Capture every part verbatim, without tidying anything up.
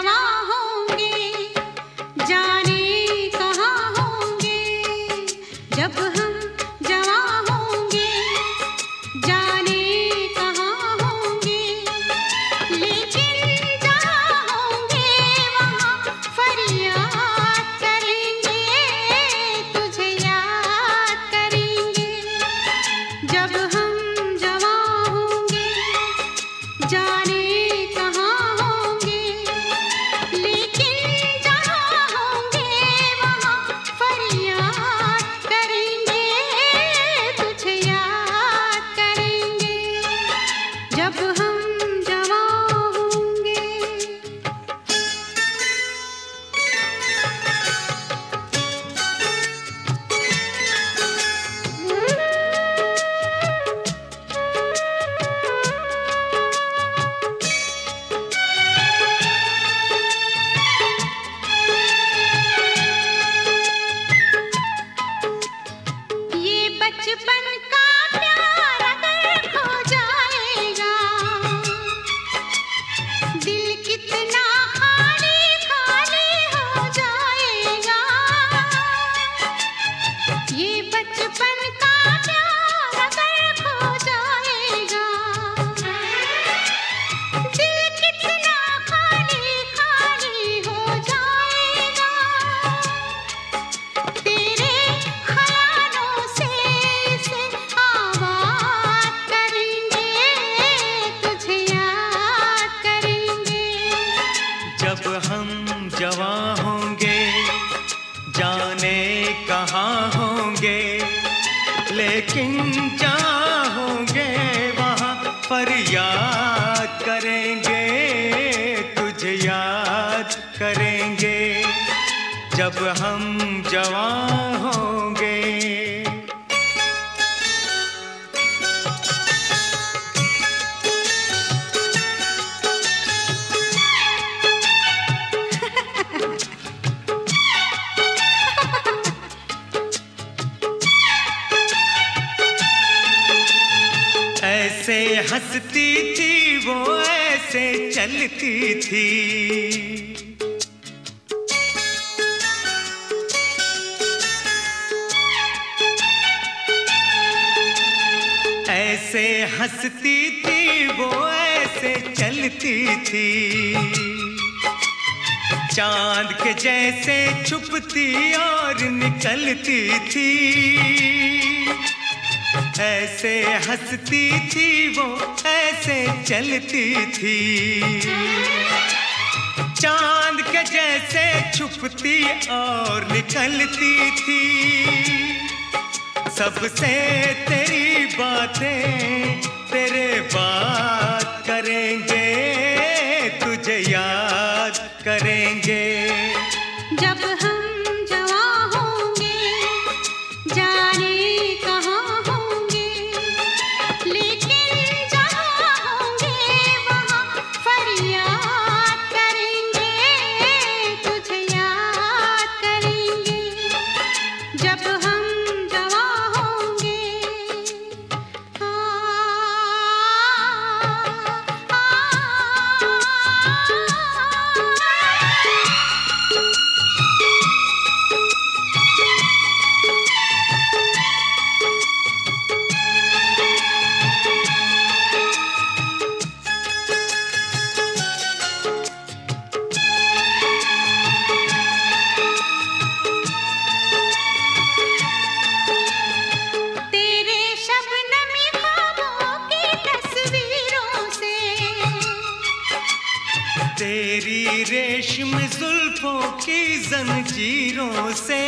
जवां होंगे जाने कहाँ होंगे। जब हम जवां होंगे जाने कहाँ होंगे। लेकिन जहाँ होंगे वहाँ फरियाद करेंगे, तुझे याद करेंगे। जब हम जवां होंगे जाने कहाँ होंगे। लेकिन जहाँ होंगे वहाँ फरियाद करेंगे, तुझे याद करेंगे। जब हम जवां होंगे। ये बचपन का प्यार अगर खो जाएगा, दिल कितना खाली खाली हो जाएगा। ये बचपन का प्यार अगर खो जाएगा, दिल कितना खाली खाली हो जाएगा। तेरे ख्यालों से इसे आबाद करेंगे, तुझे याद करेंगे। जब हम जवां होंगे जाने कहाँ होंगे। लेकिन जहाँ होंगे वहाँ फरियाद करेंगे, तुझे याद करेंगे। जब हम जवां होंगे। ऐसे हंसती थी वो, ऐसे चलती थी। ऐसे हंसती थी वो, ऐसे चलती थी। चांद के जैसे छुपती और निकलती थी। ऐसे हंसती थी वो, ऐसे चलती थी। चांद के जैसे छुपती और निकलती थी। सबसे तेरी बातें तेरे बात करेंगे, तुझे याद करेंगे। जब हम जवां होंगे जाने कहाँ होंगे। लेकिन जहाँ होंगे वहाँ फरियाद करेंगे, तुझे याद करेंगे। जब हम जवां होंगे। आ, आ, तेरे शबनमी ख्वाबों की तस्वीरों से, तेरी रेशम जुल्फों की जंजीरों से।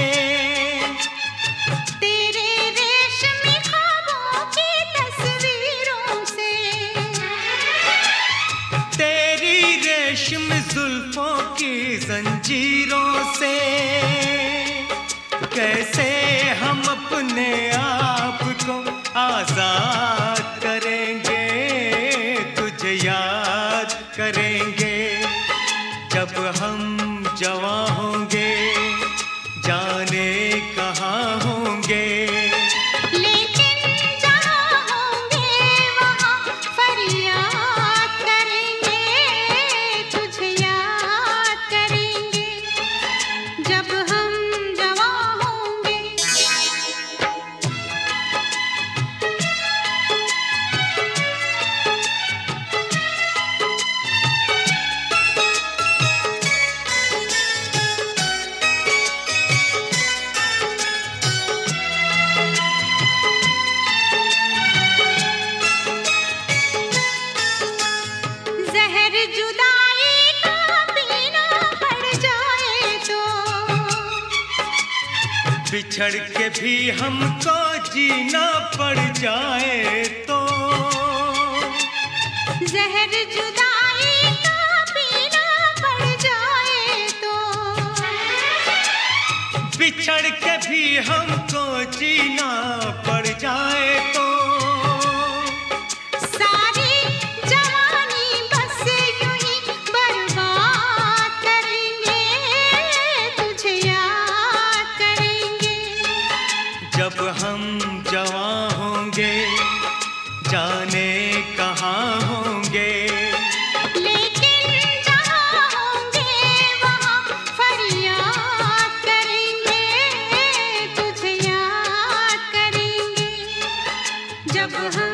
तेरे रेशमी ख्वाबों की तस्वीरों से, तेरी रेशम जुल्फों की जंजीरों से। कैसे हम अपने आप को आजाद करेंगे, तुझे याद करेंगे। जब हम जवां होंगे जाने कहाँ होंगे। लेकिन जहाँ होंगे वहाँ फरियाद करेंगे, तुझे याद बिछड़ के भी हमको जीना पड़ जाए तो जहर जुदाई का पीना पड़ जाए तो बिछड़ के भी हमको जीना पड़ जाए तो सारी जवानी बस यूं ही बर्बाद करेंगे, तुझे याद करेंगे। जब हम जवां होंगे जाने कहाँ होंगे, लेकिन जहाँ होंगे वहाँ फरियाद करेंगे, तुझे याद करेंगे। जब हम